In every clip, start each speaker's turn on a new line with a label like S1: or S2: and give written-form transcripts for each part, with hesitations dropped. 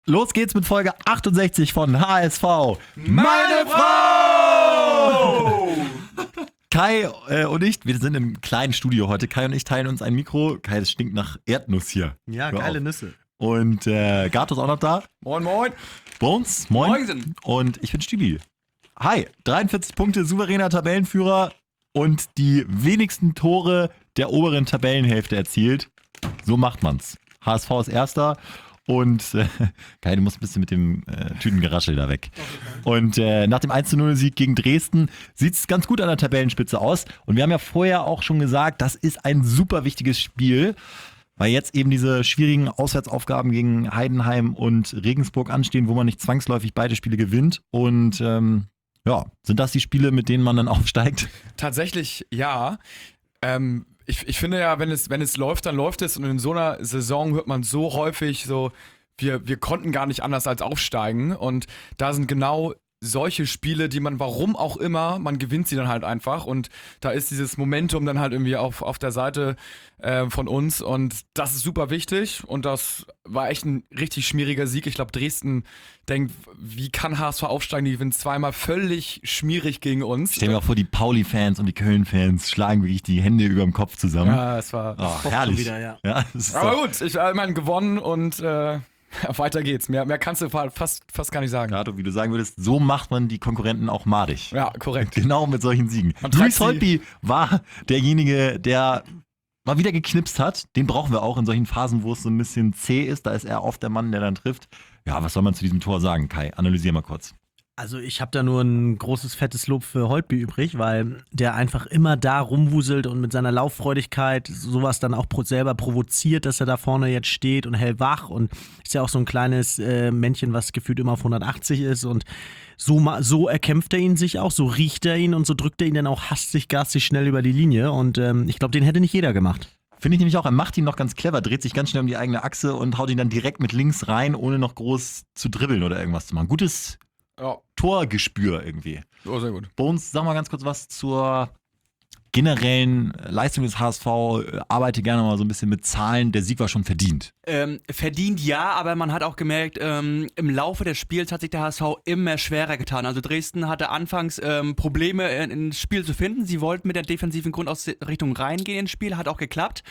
S1: Los geht's mit Folge 68 von HSV.
S2: Meine Frau!
S1: Kai und ich, wir sind im kleinen Studio heute. Kai und ich teilen uns ein Mikro. Kai, das stinkt nach Erdnuss hier.
S3: Ja,
S1: Hör
S3: geile
S1: auf.
S3: Nüsse.
S1: Und Gato ist auch noch da.
S2: Moin, moin.
S1: Bones, moin.
S2: Moinsen.
S1: Und ich bin Stili. Hi, 43 Punkte, souveräner Tabellenführer und die wenigsten Tore der oberen Tabellenhälfte erzielt. So macht man's. HSV ist Erster. Und Kai, du musst ein bisschen mit dem Tütengeraschel da weg. Und nach dem 1:0-Sieg gegen Dresden sieht es ganz gut an der Tabellenspitze aus. Und wir haben ja vorher auch schon gesagt, das ist ein super wichtiges Spiel, weil jetzt eben diese schwierigen Auswärtsaufgaben gegen Heidenheim und Regensburg anstehen, wo man nicht zwangsläufig beide Spiele gewinnt. Und ja, sind das die Spiele, mit denen man dann aufsteigt?
S2: Tatsächlich ja. Ich finde ja, wenn es läuft, dann läuft es. Und in so einer Saison hört man so häufig so, wir konnten gar nicht anders als aufsteigen. Und da sind genau solche Spiele, die man, warum auch immer, man gewinnt sie dann halt einfach. Und da ist dieses Momentum dann halt irgendwie auf der Seite von uns. Und das ist super wichtig. Und das war echt ein richtig schmieriger Sieg. Ich glaube, Dresden denkt, wie kann HSV aufsteigen? Die gewinnen zweimal völlig schmierig gegen uns.
S1: Stell mir auch vor, die Pauli-Fans und die Köln-Fans schlagen wirklich die Hände über dem Kopf zusammen.
S2: Ja, es war...
S1: Oh, herrlich.
S3: wieder, ja.
S1: Ja, das ist
S2: Aber
S1: doch-
S2: gut, ich meine, gewonnen und weiter geht's. Mehr kannst du fast gar nicht sagen.
S1: Gato, wie du sagen würdest, so macht man die Konkurrenten auch madig.
S2: Ja, korrekt.
S1: Genau mit solchen Siegen.
S2: Man treibt
S1: Luis
S2: sie-
S1: Holtby war derjenige, der mal wieder geknipst hat. Den brauchen wir auch in solchen Phasen, wo es so ein bisschen zäh ist. Da ist er oft der Mann, der dann trifft. Ja, was soll man zu diesem Tor sagen, Kai? Analysier mal kurz.
S3: Also ich habe da nur ein großes, fettes Lob für Holtby übrig, weil der einfach immer da rumwuselt und mit seiner Lauffreudigkeit sowas dann auch selber provoziert, dass er da vorne jetzt steht und hellwach und ist ja auch so ein kleines Männchen, was gefühlt immer auf 180 ist und so erkämpft er ihn sich auch, so riecht er ihn und so drückt er ihn dann auch hastig, garstig schnell über die Linie und ich glaube, den hätte nicht jeder gemacht.
S1: Finde ich nämlich auch, er macht ihn noch ganz clever, dreht sich ganz schnell um die eigene Achse und haut ihn dann direkt mit links rein, ohne noch groß zu dribbeln oder irgendwas zu machen. Gutes
S2: Ja,
S1: Torgespür irgendwie.
S2: oh, sehr gut.
S1: Bones, sag mal ganz kurz was zur generellen Leistung des HSV. Arbeite gerne mal so ein bisschen mit Zahlen. Der Sieg war schon verdient.
S4: Verdient ja, aber man hat auch gemerkt, im Laufe des Spiels hat sich der HSV immer schwerer getan. Also Dresden hatte anfangs Probleme ins Spiel zu finden. Sie wollten mit der defensiven Grundausrichtung reingehen ins Spiel, hat auch geklappt.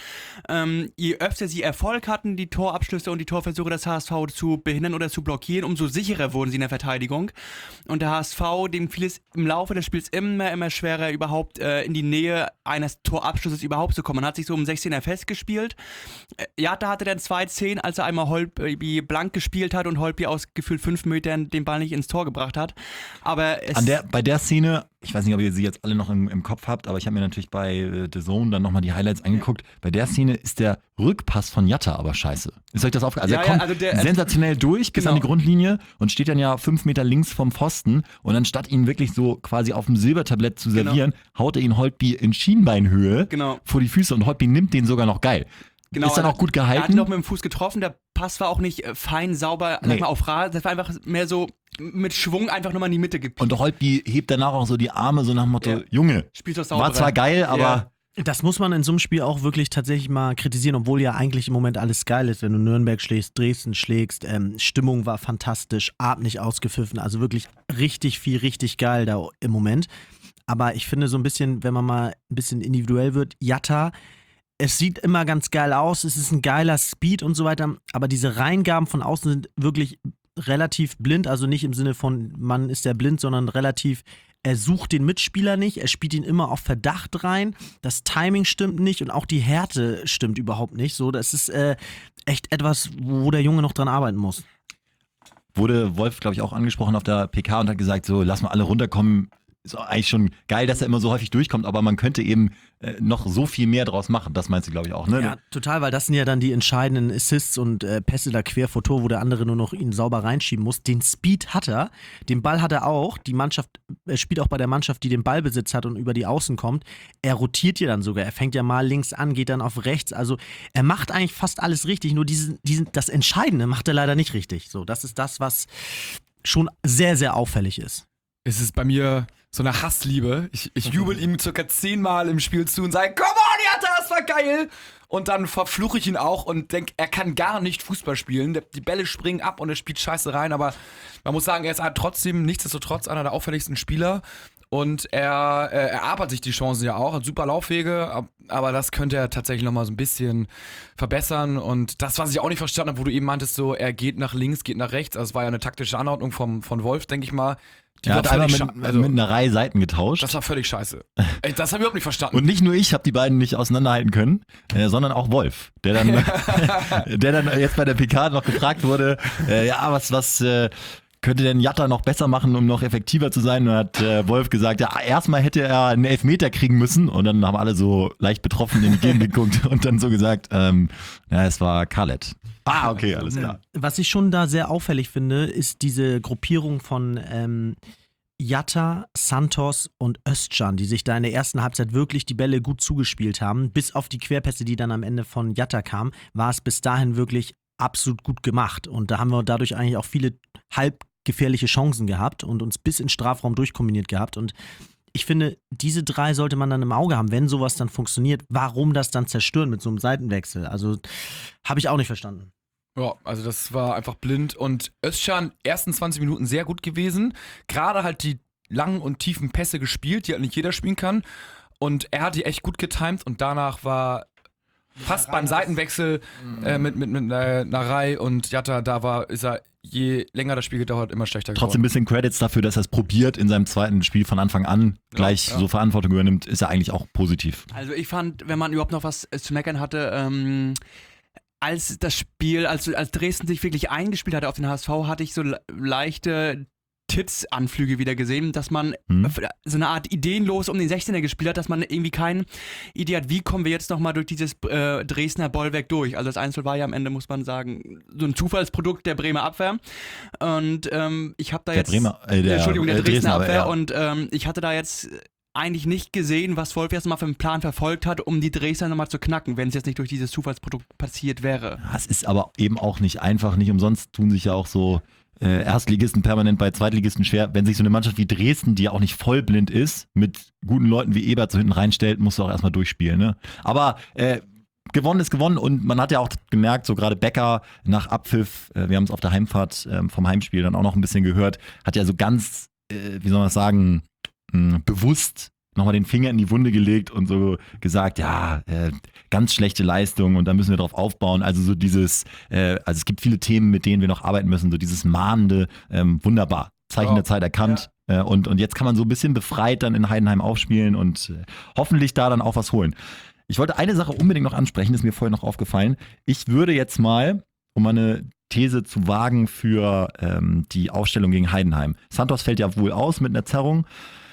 S4: Je öfter sie Erfolg hatten, die Torabschlüsse und die Torversuche des HSV zu behindern oder zu blockieren, umso sicherer wurden sie in der Verteidigung. Und der HSV, dem fiel es im Laufe des Spiels immer schwerer, überhaupt in die Nähe eines Torabschlusses überhaupt zu kommen. Man hat sich so um 16er festgespielt. Jatta hatte dann 2-10, als er einmal Holtby blank gespielt hat und Holtby aus gefühlt 5 Metern den Ball nicht ins Tor gebracht hat. Aber es
S1: Bei der Szene, ich weiß nicht, ob ihr sie jetzt alle noch im Kopf habt, aber ich habe mir natürlich bei The Zone dann nochmal die Highlights angeguckt. Bei der Szene ist der Rückpass von Jatta aber scheiße. Ist euch das aufgefallen? Also
S4: Ja,
S1: er
S4: ja,
S1: kommt
S4: also der-
S1: sensationell durch bis
S4: Genau.
S1: an die Grundlinie und steht dann ja 5 Meter links vom Pfosten und anstatt ihn wirklich so quasi auf dem Silbertablett zu servieren, haut er ihn Holtby in Schienbeinhöhe
S4: Genau.
S1: vor die Füße und Holtby nimmt den sogar noch geil.
S4: Genau,
S1: Ist dann auch gut
S4: Er hat ihn
S1: gehalten.
S4: noch mit dem Fuß getroffen, der Pass war auch nicht fein, sauber,
S1: Nee.
S4: sag mal, auf Rad, das war einfach mehr so mit Schwung einfach nochmal in die Mitte gepiekt.
S1: Und Holtby hebt danach auch so die Arme so nach dem Motto,
S4: Ja.
S1: Junge,
S4: Spielt doch sauber.
S1: war zwar geil, aber
S4: Ja.
S3: Das muss man in so einem Spiel auch wirklich tatsächlich mal kritisieren, obwohl ja eigentlich im Moment alles geil ist, wenn du Nürnberg schlägst, Dresden schlägst, Stimmung war fantastisch, Art nicht ausgepfiffen, also wirklich richtig geil da im Moment. Aber ich finde so ein bisschen, wenn man mal ein bisschen individuell wird, Jatta, es sieht immer ganz geil aus, es ist ein geiler Speed und so weiter, aber diese Reingaben von außen sind wirklich relativ blind, also nicht im Sinne von, man ist ja blind, sondern relativ, er sucht den Mitspieler nicht, er spielt ihn immer auf Verdacht rein, das Timing stimmt nicht und auch die Härte stimmt überhaupt nicht. So, das ist echt etwas, wo der Junge noch dran arbeiten muss.
S1: wurde Wolf, glaube ich, auch angesprochen auf der PK und hat gesagt, so lass mal alle runterkommen. Ist eigentlich schon geil, dass er immer so häufig durchkommt, aber man könnte eben noch so viel mehr draus machen. Das meinst du, glaube ich, auch, ne?
S3: Ja, total, weil das sind ja dann die entscheidenden Assists und Pässe da quer vor Tor, wo der andere nur noch ihn sauber reinschieben muss. Den Speed hat er, den Ball hat er auch. Die Mannschaft, er spielt auch bei der Mannschaft, die den Ballbesitz hat und über die Außen kommt. Er rotiert hier dann sogar. Er fängt ja mal links an, geht dann auf rechts. Also er macht eigentlich fast alles richtig, nur das Entscheidende macht er leider nicht richtig. So, das ist das, was schon sehr, sehr auffällig ist.
S2: Es ist bei mir so eine Hassliebe. Ich jubel ihm circa 10-mal im Spiel zu und sage, come on, Jatta, das war geil. und dann verfluche ich ihn auch und denke, er kann gar nicht Fußball spielen. Die Bälle springen ab und er spielt scheiße rein, aber man muss sagen, er ist halt trotzdem nichtsdestotrotz einer der auffälligsten Spieler. Und er erarbeitet sich die Chancen ja auch, hat super Laufwege, aber das könnte er tatsächlich nochmal so ein bisschen verbessern. Und das, was ich auch nicht verstanden habe, wo du eben meintest, so, er geht nach links, geht nach rechts, also es war ja eine taktische Anordnung von Wolf, denke ich mal.
S1: Er hat einmal mit einer Reihe Seiten getauscht.
S2: Das war völlig scheiße. Ey, das habe ich überhaupt nicht verstanden.
S1: Und nicht nur ich habe die beiden nicht auseinanderhalten können, sondern auch Wolf, der dann jetzt bei der PK noch gefragt wurde, was könnte denn Jatta noch besser machen, um noch effektiver zu sein? Und hat Wolf gesagt, ja, erstmal hätte er einen Elfmeter kriegen müssen. Und dann haben alle so leicht betroffen in die Gegend geguckt und dann so gesagt, es war Khaled. Ah, okay, alles klar.
S3: Was ich schon da sehr auffällig finde, ist diese Gruppierung von Jatta, Santos und Özcan, die sich da in der ersten Halbzeit wirklich die Bälle gut zugespielt haben. Bis auf die Querpässe, die dann am Ende von Jatta kamen, war es bis dahin wirklich absolut gut gemacht. Und da haben wir dadurch eigentlich auch viele halbgefährliche Chancen gehabt und uns bis in den Strafraum durchkombiniert gehabt. Und ich finde, diese drei sollte man dann im Auge haben, wenn sowas dann funktioniert. Warum das dann zerstören mit so einem Seitenwechsel? Also, habe ich auch nicht verstanden.
S2: Ja, also das war einfach blind. Und Özcan, ersten 20 Minuten sehr gut gewesen. Gerade halt die langen und tiefen Pässe gespielt, die halt nicht jeder spielen kann. Und er hat die echt gut getimt und danach war fast beim Seitenwechsel mit Narei und Jatta, ist er, je länger das Spiel gedauert, immer schlechter geworden.
S1: Trotzdem ein bisschen Credits dafür, dass er es probiert in seinem zweiten Spiel von Anfang an gleich so Verantwortung übernimmt, ist er eigentlich auch positiv.
S4: Also ich fand, wenn man überhaupt noch was zu meckern hatte, als das Spiel, als Dresden sich wirklich eingespielt hatte auf den HSV, hatte ich so leichte Tits-Anflüge wieder gesehen, dass man so eine Art ideenlos um den 16er gespielt hat, dass man irgendwie keine Idee hat, wie kommen wir jetzt nochmal durch dieses Dresdner Bollwerk durch. Also das Einzel war ja am Ende, muss man sagen, so ein Zufallsprodukt der Bremer Abwehr. Und ich habe da jetzt... der Dresdner Abwehr.
S1: Ja.
S4: Und ich hatte da jetzt eigentlich nicht gesehen, was Wolf jetzt mal für einen Plan verfolgt hat, um die Dresdner nochmal zu knacken, wenn es jetzt nicht durch dieses Zufallsprodukt passiert wäre.
S1: Es ist aber eben auch nicht einfach, nicht umsonst tun sich ja auch so Erstligisten permanent bei Zweitligisten schwer. Wenn sich so eine Mannschaft wie Dresden, die ja auch nicht vollblind ist, mit guten Leuten wie Ebert so hinten reinstellt, musst du auch erstmal durchspielen. Ne? Aber gewonnen ist gewonnen und man hat ja auch gemerkt, so gerade Becker nach Abpfiff, wir haben es auf der Heimfahrt vom Heimspiel dann auch noch ein bisschen gehört, hat ja so ganz, wie soll man das sagen, bewusst nochmal den Finger in die Wunde gelegt und so gesagt, ganz schlechte Leistung und da müssen wir drauf aufbauen. Also so dieses, es gibt viele Themen, mit denen wir noch arbeiten müssen, so dieses mahnende, wunderbar, Zeichen der Zeit erkannt. Ja. Und jetzt kann man so ein bisschen befreit dann in Heidenheim aufspielen und hoffentlich da dann auch was holen. Ich wollte eine Sache unbedingt noch ansprechen, ist mir vorher noch aufgefallen. Ich würde jetzt mal, um eine These zu wagen für die Aufstellung gegen Heidenheim. Santos fällt ja wohl aus mit einer Zerrung.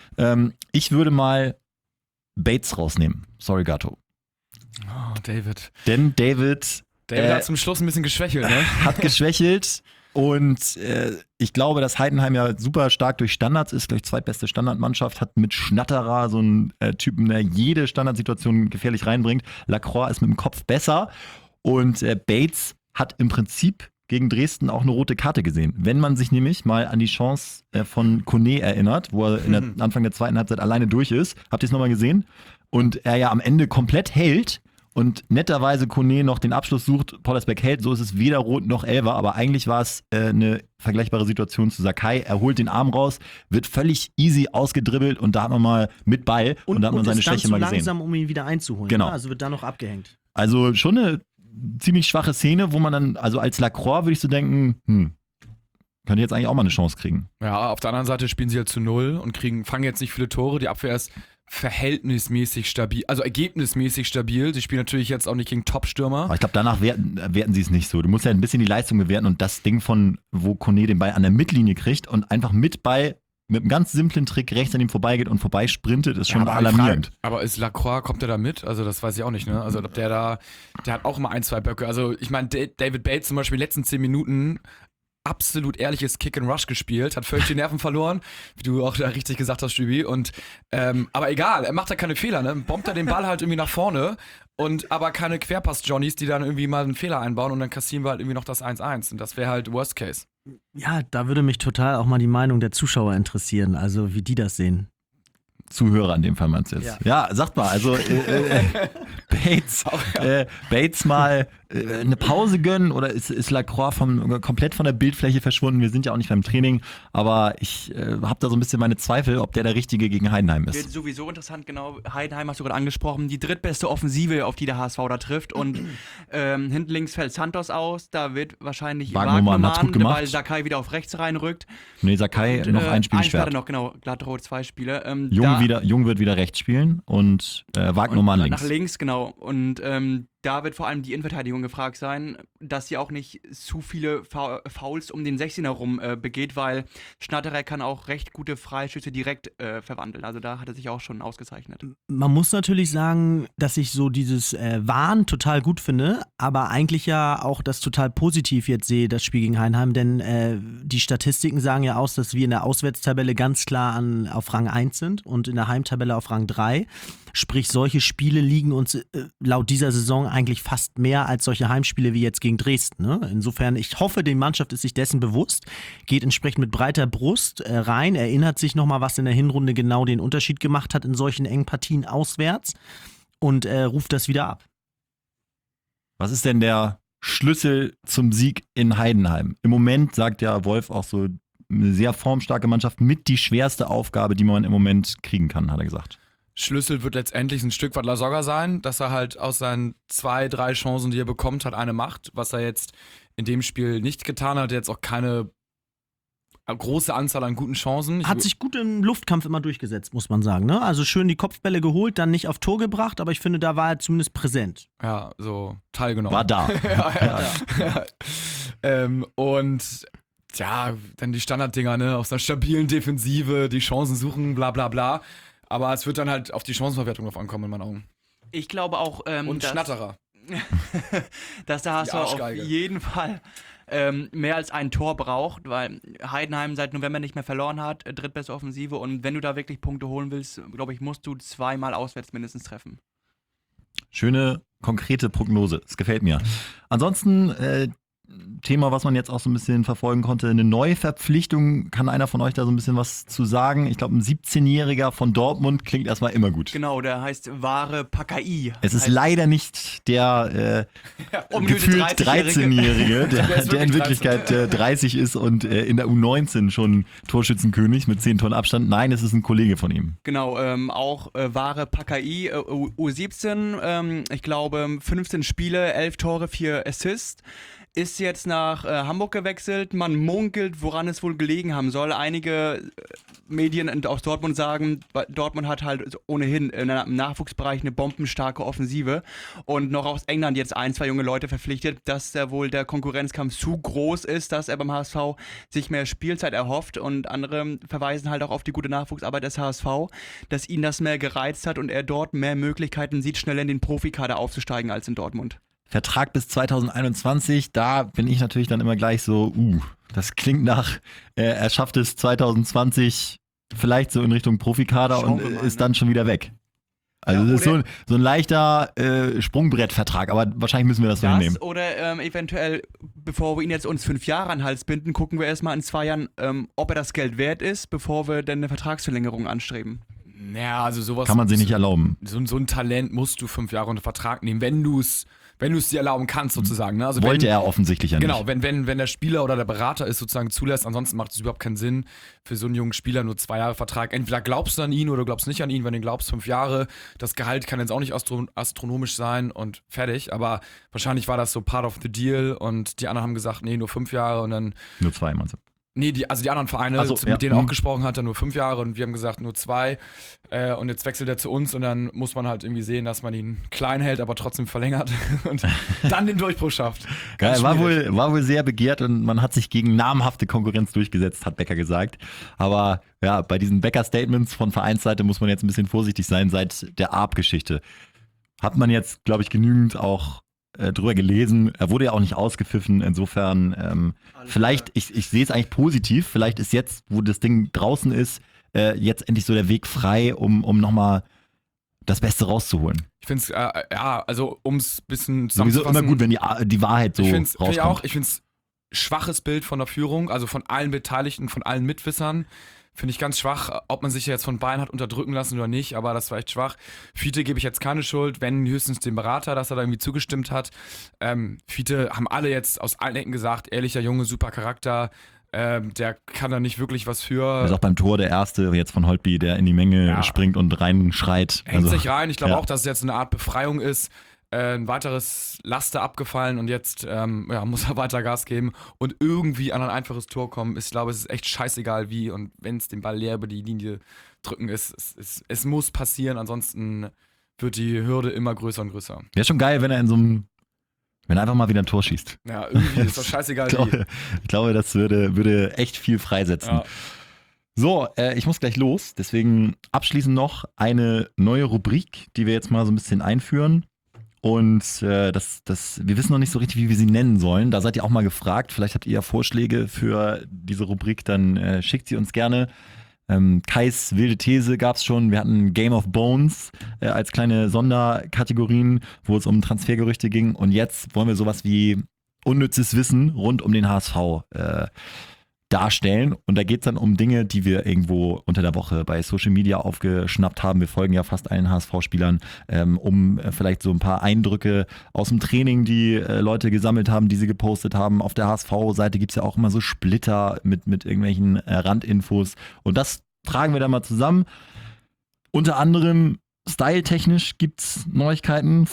S1: Ich würde mal Bates rausnehmen. Sorry, Gato.
S2: Oh, David.
S1: Denn David
S2: hat zum Schluss ein bisschen geschwächelt, ne?
S1: Hat geschwächelt und ich glaube, dass Heidenheim ja super stark durch Standards ist, gleich zweitbeste Standardmannschaft, hat mit Schnatterer so einen Typen, der jede Standardsituation gefährlich reinbringt. Lacroix ist mit dem Kopf besser und Bates hat im Prinzip gegen Dresden auch eine rote Karte gesehen. Wenn man sich nämlich mal an die Chance von Kone erinnert, wo er Anfang der zweiten Halbzeit alleine durch ist, habt ihr es nochmal gesehen? Und er ja am Ende komplett hält und netterweise Kone noch den Abschluss sucht, Pollersbeck hält, so ist es weder rot noch Elfer, aber eigentlich war es eine vergleichbare Situation zu Sakai. Er holt den Arm raus, wird völlig easy ausgedribbelt und da hat man mal mit Ball und da hat man seine Schwäche mal gesehen.
S3: Und ist dann zu langsam, um ihn wieder einzuholen.
S1: Genau.
S3: Ne? Also wird da noch abgehängt.
S1: Also schon eine ziemlich schwache Szene, wo man dann, also als Lacroix würde ich so denken, könnte jetzt eigentlich auch mal eine Chance kriegen.
S2: Ja, auf der anderen Seite spielen sie halt zu 0 und fangen jetzt nicht viele Tore. Die Abwehr ist verhältnismäßig stabil, also ergebnismäßig stabil. Sie spielen natürlich jetzt auch nicht gegen Top-Stürmer.
S1: Aber ich glaube, danach werten sie es nicht so. Du musst ja ein bisschen die Leistung bewerten und das Ding wo Kone den Ball an der Mittellinie kriegt und einfach mit einem ganz simplen Trick rechts an ihm vorbeigeht und vorbeisprintet, ist schon alarmierend.
S2: Aber ist Lacroix, kommt der da mit? Also das weiß ich auch nicht, ne? Also ob der hat auch immer 1, 2 Böcke. Also ich meine, David Bates zum Beispiel in den letzten 10 Minuten absolut ehrliches Kick and Rush gespielt, hat völlig die Nerven verloren, wie du auch da richtig gesagt hast, Stübi. Und aber egal, er macht da keine Fehler, ne? Bombt er den Ball halt irgendwie nach vorne und aber keine Querpass-Johnnies, die dann irgendwie mal einen Fehler einbauen und dann kassieren wir halt irgendwie noch das 1-1 und das wäre halt Worst Case.
S3: Ja, da würde mich total auch mal die Meinung der Zuschauer interessieren, also wie die das sehen.
S1: Zuhörer in dem Fall meinst du jetzt? Ja, sagt mal, also Bates mal eine Pause gönnen oder ist Lacroix komplett von der Bildfläche verschwunden? Wir sind ja auch nicht beim Training, aber ich habe da so ein bisschen meine Zweifel, ob der Richtige gegen Heidenheim ist.
S4: Wird sowieso interessant, genau. Heidenheim hast du gerade angesprochen, die drittbeste Offensive, auf die der HSV da trifft und hinten links fällt Santos aus, da wird wahrscheinlich
S1: Wagnermann hat's gut gemacht.
S4: weil Sakai wieder auf rechts reinrückt.
S1: Nee, Sakai
S4: Und,
S1: noch ein Spiel
S4: Eins
S1: gesperrt.
S4: hat er noch, genau, glattrot 2 Spiele.
S1: Jung wird wieder rechts spielen und Wagnermann links.
S4: Nach links, genau. Und da wird vor allem die Innenverteidigung gefragt sein, dass sie auch nicht zu viele Fouls um den 16er rum begeht, weil Schnatterer kann auch recht gute Freischüsse direkt verwandeln. Also da hat er sich auch schon ausgezeichnet.
S3: Man muss natürlich sagen, dass ich so dieses Wahn total gut finde, aber eigentlich ja auch das total positiv jetzt sehe, das Spiel gegen Heidenheim, denn die Statistiken sagen ja aus, dass wir in der Auswärtstabelle ganz klar auf Rang 1 sind und in der Heimtabelle auf Rang 3. Sprich, solche Spiele liegen uns laut dieser Saison eigentlich fast mehr als solche Heimspiele wie jetzt gegen Dresden. Ne? Insofern, ich hoffe, die Mannschaft ist sich dessen bewusst, geht entsprechend mit breiter Brust rein, erinnert sich nochmal, was in der Hinrunde genau den Unterschied gemacht hat in solchen engen Partien auswärts und ruft das wieder ab.
S1: Was ist denn der Schlüssel zum Sieg in Heidenheim? Im Moment sagt ja Wolf auch so, eine sehr formstarke Mannschaft mit die schwerste Aufgabe, die man im Moment kriegen kann, hat er gesagt.
S2: Schlüssel wird letztendlich ein Stück weit Lasogga sein, dass er halt aus seinen 2, 3 Chancen, die er bekommt, halt eine macht, was er jetzt in dem Spiel nicht getan hat. Jetzt auch keine große Anzahl an guten Chancen.
S3: Hat sich gut im Luftkampf immer durchgesetzt, muss man sagen. Ne? Also schön die Kopfbälle geholt, dann nicht auf Tor gebracht, aber ich finde, da war er zumindest präsent.
S2: Ja, so teilgenommen.
S1: War da.
S2: Und ja, dann die Standarddinger, ne, aus einer stabilen Defensive, die Chancen suchen, bla bla bla. Aber es wird dann halt auf die Chancenverwertung drauf ankommen, in meinen Augen.
S4: Ich glaube auch,
S2: Und Schnatterer.
S4: dass der HSV auf jeden Fall mehr als ein Tor braucht, weil Heidenheim seit November nicht mehr verloren hat, drittbeste Offensive, und wenn du da wirklich Punkte holen willst, glaube ich, musst du 2-mal auswärts mindestens treffen.
S1: Schöne, konkrete Prognose. Das gefällt mir. Ansonsten, Thema, was man jetzt auch so ein bisschen verfolgen konnte, eine Neuverpflichtung. Kann einer von euch da so ein bisschen was zu sagen? Ich glaube, ein 17-Jähriger von Dortmund klingt erstmal immer gut.
S4: Genau, der heißt Ware Pakai.
S1: Es ist leider nicht der gefühlt 13-Jährige, der in Wirklichkeit 30 ist und in der U19 schon Torschützenkönig mit 10 Toren Abstand. Nein, es ist ein Kollege von ihm.
S4: Genau, auch Ware Pakai, U17, ich glaube 15 Spiele, 11 Tore, 4 Assists. Ist jetzt nach Hamburg gewechselt. Man munkelt, woran es wohl gelegen haben soll. Einige Medien aus Dortmund sagen, Dortmund hat halt ohnehin im Nachwuchsbereich eine bombenstarke Offensive und noch aus England jetzt 1, 2 junge Leute verpflichtet, dass da wohl der Konkurrenzkampf zu groß ist, dass er beim HSV sich mehr Spielzeit erhofft, und andere verweisen halt auch auf die gute Nachwuchsarbeit des HSV, dass ihn das mehr gereizt hat und er dort mehr Möglichkeiten sieht, schneller in den Profikader aufzusteigen als in Dortmund.
S1: Vertrag bis 2021, da bin ich natürlich dann immer gleich so, das klingt nach, er schafft es 2020 vielleicht so in Richtung Profikader und ist dann schon wieder weg. Also das ist so ein leichter Sprungbrettvertrag, aber wahrscheinlich müssen wir das so hinnehmen.
S4: Oder eventuell, bevor wir ihn jetzt uns 5 Jahre an den Hals binden, gucken wir erstmal in 2 Jahren, ob er das Geld wert ist, bevor wir dann eine Vertragsverlängerung anstreben.
S2: Ja, also sowas
S1: kann man sich nicht erlauben.
S2: So ein Talent musst du 5 Jahre unter Vertrag nehmen, wenn du es dir erlauben kannst, sozusagen. Ne? Also
S1: wollte er offensichtlich ja nicht.
S2: Genau, wenn der Spieler oder der Berater es sozusagen zulässt, ansonsten macht es überhaupt keinen Sinn, für so einen jungen Spieler nur 2 Jahre Vertrag. Entweder glaubst du an ihn oder glaubst nicht an ihn. Wenn du glaubst, 5 Jahre, das Gehalt kann jetzt auch nicht astronomisch sein und fertig. Aber wahrscheinlich war das so part of the deal und die anderen haben gesagt, nee, nur 5 Jahre und dann...
S1: Nur 2, meinst du?
S2: Nee, die anderen Vereine, mit denen er auch gesprochen hat, dann nur 5 Jahre und wir haben gesagt, nur 2. Und jetzt wechselt er zu uns und dann muss man halt irgendwie sehen, dass man ihn klein hält, aber trotzdem verlängert und dann den Durchbruch schafft.
S1: Geil, war wohl sehr begehrt und man hat sich gegen namhafte Konkurrenz durchgesetzt, hat Becker gesagt. Aber ja, bei diesen Becker-Statements von Vereinsseite muss man jetzt ein bisschen vorsichtig sein seit der Arp-Geschichte. Hat man jetzt, glaube ich, genügend auch drüber gelesen. Er wurde ja auch nicht ausgepfiffen, insofern vielleicht, ich sehe es eigentlich positiv, vielleicht ist jetzt, wo das Ding draußen ist, jetzt endlich so der Weg frei, um nochmal das Beste rauszuholen.
S2: Ich finde es, also um es ein bisschen
S1: sowieso immer gut, wenn die Wahrheit so rauskommt.
S2: Ich finde es schwaches Bild von der Führung, also von allen Beteiligten, von allen Mitwissern, Finde ich ganz schwach, ob man sich jetzt von Bayern hat unterdrücken lassen oder nicht, aber das war echt schwach. Fiete gebe ich jetzt keine Schuld, wenn höchstens dem Berater, dass er da irgendwie zugestimmt hat. Fiete haben alle jetzt aus allen Ecken gesagt, ehrlicher Junge, super Charakter, der kann da nicht wirklich was für.
S1: Er ist auch beim Tor der Erste jetzt von Holtby, der in die Menge springt und reinschreit.
S2: Hängt sich rein, ich glaube auch, dass es jetzt eine Art Befreiung ist. Ein weiteres Laster abgefallen und jetzt muss er weiter Gas geben und irgendwie an ein einfaches Tor kommen. Ich glaube, es ist echt scheißegal wie und wenn es den Ball leer über die Linie drücken ist, es muss passieren, ansonsten wird die Hürde immer größer und größer.
S1: Wäre schon geil, wenn er wenn er einfach mal wieder ein Tor schießt.
S2: Ja, irgendwie ist das scheißegal wie.
S1: Ich glaube, das würde echt viel freisetzen.
S2: Ja.
S1: So, ich muss gleich los, deswegen abschließend noch eine neue Rubrik, die wir jetzt mal so ein bisschen einführen. Und wir wissen noch nicht so richtig, wie wir sie nennen sollen. Da seid ihr auch mal gefragt. Vielleicht habt ihr ja Vorschläge für diese Rubrik, dann schickt sie uns gerne. Kais wilde These gab es schon. Wir hatten Game of Bones als kleine Sonderkategorien, wo es um Transfergerüchte ging. Und jetzt wollen wir sowas wie unnützes Wissen rund um den HSV darstellen. Und da geht es dann um Dinge, die wir irgendwo unter der Woche bei Social Media aufgeschnappt haben. Wir folgen ja fast allen HSV-Spielern, um vielleicht so ein paar Eindrücke aus dem Training, die Leute gesammelt haben, die sie gepostet haben. Auf der HSV-Seite gibt es ja auch immer so Splitter mit irgendwelchen Randinfos. Und das tragen wir dann mal zusammen. Unter anderem styletechnisch gibt es Neuigkeiten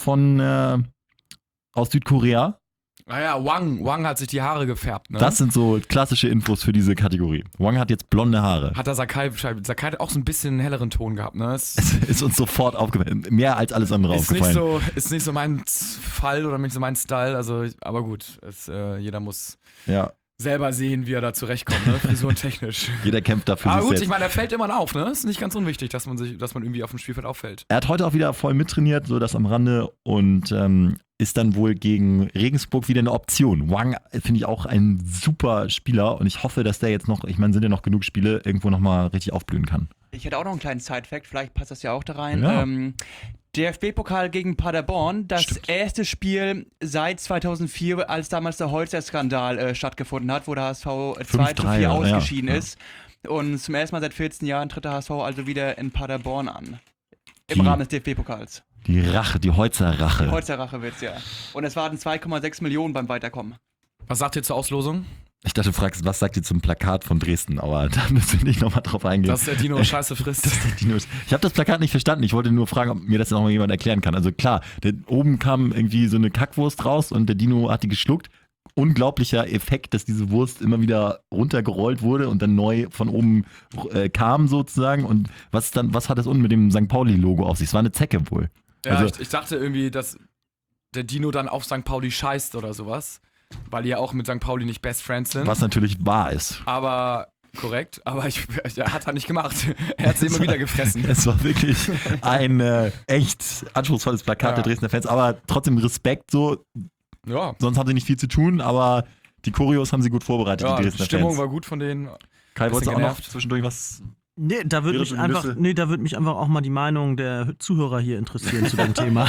S1: aus Südkorea.
S2: Naja, Wang hat sich die Haare gefärbt, ne?
S1: Das sind so klassische Infos für diese Kategorie. Wang hat jetzt blonde Haare.
S2: Hat der Sakai hat auch so ein bisschen einen helleren Ton gehabt, ne?
S1: Es ist uns sofort aufgefallen. Mehr als alles andere aufgefallen.
S2: Ist nicht so mein Fall oder nicht so mein Style, also, aber gut, jeder muss selber sehen, wie er da zurechtkommt, ne? Frisurentechnisch.
S1: Jeder kämpft dafür
S2: aber
S1: sich
S2: gut,
S1: selbst.
S2: ich meine, er fällt immer auf, ne? Ist nicht ganz unwichtig, dass man irgendwie auf dem Spielfeld auffällt.
S1: Er hat heute auch wieder voll mittrainiert, so das am Rande, und ist dann wohl gegen Regensburg wieder eine Option. Wang finde ich auch ein super Spieler und ich hoffe, dass der jetzt noch, ich meine, sind ja noch genug Spiele, irgendwo nochmal richtig aufblühen kann.
S4: Ich hätte auch noch einen kleinen Side-Fact, vielleicht passt das ja auch da rein.
S1: Ja.
S4: DFB-Pokal gegen Paderborn, das
S1: Stimmt.
S4: erste Spiel seit 2004, als damals der Holzer-Skandal stattgefunden hat, wo der HSV 2:4
S1: ja,
S4: ausgeschieden
S1: ja.
S4: ist. Und zum ersten Mal seit 14 Jahren tritt der HSV also wieder in Paderborn an. Im
S1: Die-
S4: Rahmen des DFB-Pokals.
S1: Die Rache, die Holzer-Rache.
S4: Holzer-Rache wird's ja. Und es waren 2,6 Millionen beim Weiterkommen.
S2: Was sagt ihr zur Auslosung?
S1: Ich dachte, du fragst, was sagt ihr zum Plakat von Dresden, aber da müssen wir nicht nochmal drauf eingehen.
S2: Dass der Dino Scheiße frisst.
S1: Ich habe das Plakat nicht verstanden. Ich wollte nur fragen, ob mir das noch mal jemand erklären kann. Also klar, oben kam irgendwie so eine Kackwurst raus und der Dino hat die geschluckt. Unglaublicher Effekt, dass diese Wurst immer wieder runtergerollt wurde und dann neu von oben kam sozusagen. Und was hat das unten mit dem St. Pauli-Logo auf sich? Es war eine Zecke wohl.
S2: Ja,
S1: Also-
S2: ich dachte irgendwie, dass der Dino dann auf St. Pauli scheißt oder sowas. Weil die ja auch mit St. Pauli nicht Best Friends sind.
S1: Was natürlich wahr ist.
S2: Aber korrekt, aber er hat er nicht gemacht. Er hat sie immer wieder gefressen.
S1: Es war wirklich ein echt anspruchsvolles Plakat
S2: Ja.
S1: der Dresdner Fans, aber trotzdem Respekt so.
S2: Ja.
S1: Sonst haben sie nicht viel zu tun, aber die Choreos haben sie gut vorbereitet,
S2: Ja,
S1: die
S2: die
S1: Dresdner
S2: Stimmung
S1: Fans.
S2: war gut von denen.
S1: Kai, wolltest du auch noch
S2: genervt.
S1: zwischendurch was?
S3: Nee, da würde mich einfach auch mal die Meinung der Zuhörer hier interessieren zu dem Thema.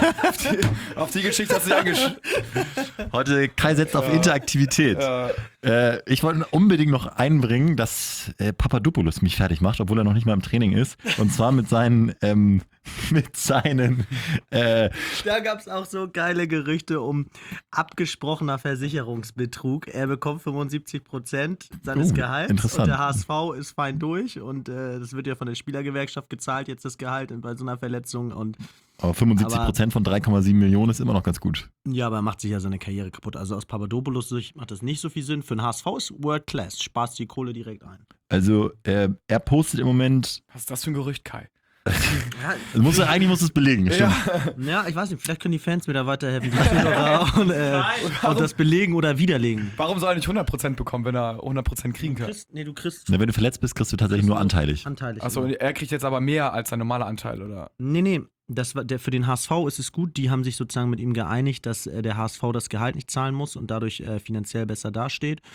S2: Auf die Geschichte hast du ja
S1: Heute Kai setzt auf Interaktivität. Ich wollte unbedingt noch einbringen, dass Papadopoulos mich fertig macht, obwohl er noch nicht mal im Training ist. Und zwar mit seinen
S3: Da gab es auch so geile Gerüchte um abgesprochener Versicherungsbetrug. Er bekommt 75% seines Gehalts
S1: interessant.
S3: und der HSV ist fein durch und das wird ja von der Spielergewerkschaft gezahlt, jetzt das Gehalt bei so einer Verletzung und
S1: aber 75% von 3,7 Millionen ist immer noch ganz gut.
S3: ja, aber er macht sich ja seine Karriere kaputt. Also aus Papadopoulos Sicht macht das nicht so viel Sinn. Für den HSV ist World Class, spaßt die Kohle direkt ein.
S1: Also er postet im Moment,
S2: Was ist das für ein Gerücht, Kai?
S1: eigentlich muss es belegen. Stimmt.
S3: Ja, ich weiß nicht, vielleicht können die Fans mir da weiterhelfen, die Zuhörer und das belegen oder widerlegen.
S2: Warum soll er nicht 100% bekommen, wenn er 100% kriegen kann?
S3: Du kriegst
S1: Na, wenn du verletzt bist, kriegst du tatsächlich nur anteilig.
S3: anteilig.
S2: Achso, er kriegt jetzt aber mehr als sein normaler Anteil, oder?
S3: Nee, für den HSV ist es gut. Die haben sich sozusagen mit ihm geeinigt, dass der HSV das Gehalt nicht zahlen muss und dadurch finanziell besser dasteht.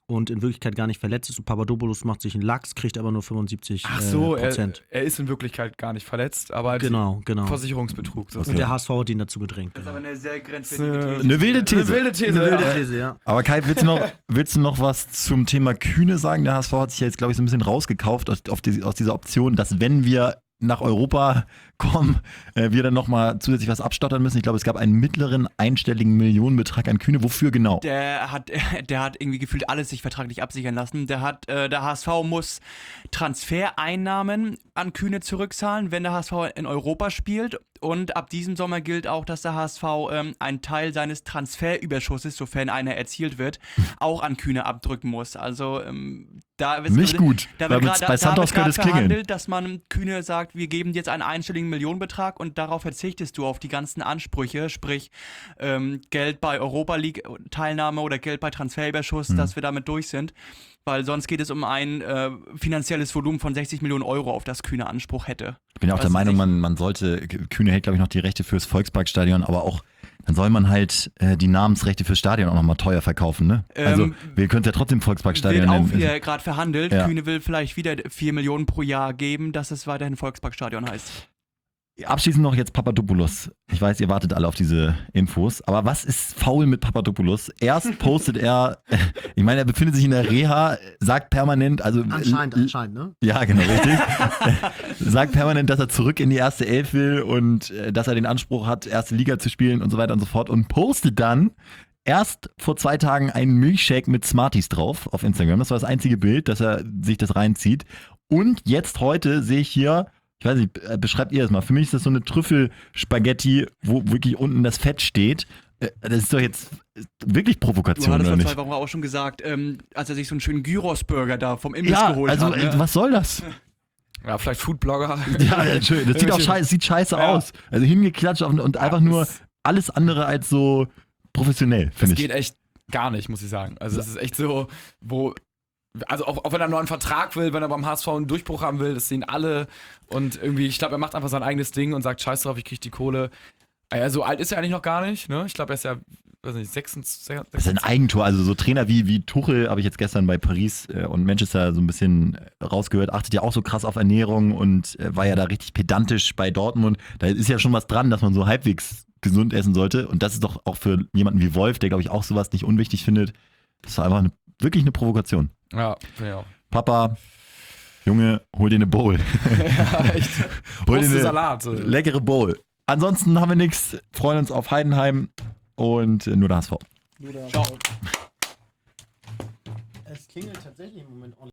S3: und in Wirklichkeit gar nicht verletzt ist und Papadopoulos macht sich einen Lachs, kriegt aber nur 75%.
S2: Ach so, er ist in Wirklichkeit gar nicht verletzt, aber
S3: Genau.
S2: Versicherungsbetrug. So.
S3: Und der HSV hat ihn dazu gedrängt.
S4: Das ist aber eine sehr
S1: Eine wilde These.
S2: Eine wilde These.
S3: Eine wilde
S2: ja.
S3: These, ja.
S1: Aber Kai, willst du noch was zum Thema Kühne sagen? Der HSV hat sich ja jetzt, glaube ich, so ein bisschen rausgekauft aus dieser Option, dass wenn wir nach Europa kommen, wir dann nochmal zusätzlich was abstottern müssen. Ich glaube, es gab einen mittleren einstelligen Millionenbetrag an Kühne. Wofür genau?
S4: Der hat irgendwie gefühlt alles sich vertraglich absichern lassen. Der HSV muss Transfereinnahmen an Kühne zurückzahlen, wenn der HSV in Europa spielt. Und ab diesem Sommer gilt auch, dass der HSV einen Teil seines Transferüberschusses, sofern einer erzielt wird, auch an Kühne abdrücken muss. Also da wird
S1: Nicht gut.
S4: Da
S1: Weil
S4: wird
S1: bei Santos könnte es klingeln.
S4: verhandelt, dass man Kühne sagt, wir geben dir jetzt einen einstelligen Millionenbetrag und darauf verzichtest du auf die ganzen Ansprüche, sprich Geld bei Europa League Teilnahme oder Geld bei Transferüberschuss, dass wir damit durch sind. Weil sonst geht es um ein finanzielles Volumen von 60 Millionen Euro, auf das Kühne Anspruch hätte.
S1: Ich bin ja auch der Meinung, man sollte, Kühne hält, glaube ich, noch die Rechte fürs Volksparkstadion, aber auch, dann soll man halt die Namensrechte fürs Stadion auch nochmal teuer verkaufen, ne? Also, wir können ja trotzdem Volksparkstadion
S4: Wird auch
S1: nennen.
S4: wieder gerade verhandelt.
S1: Ja.
S4: Kühne will vielleicht wieder 4 Millionen pro Jahr geben, dass es weiterhin Volksparkstadion heißt.
S1: Abschließend noch jetzt Papadopoulos. Ich weiß, ihr wartet alle auf diese Infos, aber was ist faul mit Papadopoulos? Erst postet er, ich meine, er befindet sich in der Reha, sagt permanent, also
S3: Anscheinend, ne?
S1: ja, genau, richtig. Sagt permanent, dass er zurück in die erste Elf will und dass er den Anspruch hat, erste Liga zu spielen und so weiter und so fort und postet dann erst vor 2 Tagen einen Milchshake mit Smarties drauf auf Instagram. Das war das einzige Bild, dass er sich das reinzieht. Und jetzt heute sehe ich hier, ich weiß nicht, beschreibt ihr das mal. Für mich ist das so eine Trüffelspaghetti, wo wirklich unten das Fett steht. Das ist doch jetzt wirklich
S4: Du
S1: Provokation,
S4: hattest
S1: oder
S4: vor
S1: nicht?
S4: 2 Wochen auch schon gesagt, als er sich so einen schönen Gyros-Burger da vom Imbiss geholt
S1: also
S4: hat. Ne?
S1: was soll das?
S2: Ja, vielleicht Foodblogger.
S1: Ja, Entschuldigung, das sieht auch scheiße, sieht scheiße
S2: Ja.
S1: aus. Also hingeklatscht und einfach nur alles andere als so professionell,
S2: Das
S1: finde ich.
S2: geht echt gar nicht, muss ich sagen. Also es ist echt so, also auch wenn er einen neuen Vertrag will, wenn er beim HSV einen Durchbruch haben will, das sehen alle. Und irgendwie, ich glaube, er macht einfach sein eigenes Ding und sagt, scheiß drauf, ich krieg die Kohle. Ja, so alt ist er eigentlich noch gar nicht, ne? Ich glaube, er ist ja, weiß nicht, 26.
S1: Das ist ein Eigentor, also so Trainer wie Tuchel habe ich jetzt gestern bei Paris und Manchester so ein bisschen rausgehört, achtet ja auch so krass auf Ernährung und war ja da richtig pedantisch bei Dortmund. Da ist ja schon was dran, dass man so halbwegs gesund essen sollte und das ist doch auch für jemanden wie Wolf, der glaube ich auch sowas nicht unwichtig findet, das war einfach wirklich eine Provokation.
S2: Ja, finde ich auch.
S1: Papa, Junge, hol dir eine Bowl.
S2: Ja, echt.
S1: Hol dir
S2: Große
S1: eine
S2: Salat.
S1: leckere Bowl. Ansonsten haben wir nichts, freuen uns auf Heidenheim und nur der HSV.
S4: Ciao.
S3: Es klingelt tatsächlich im Moment online.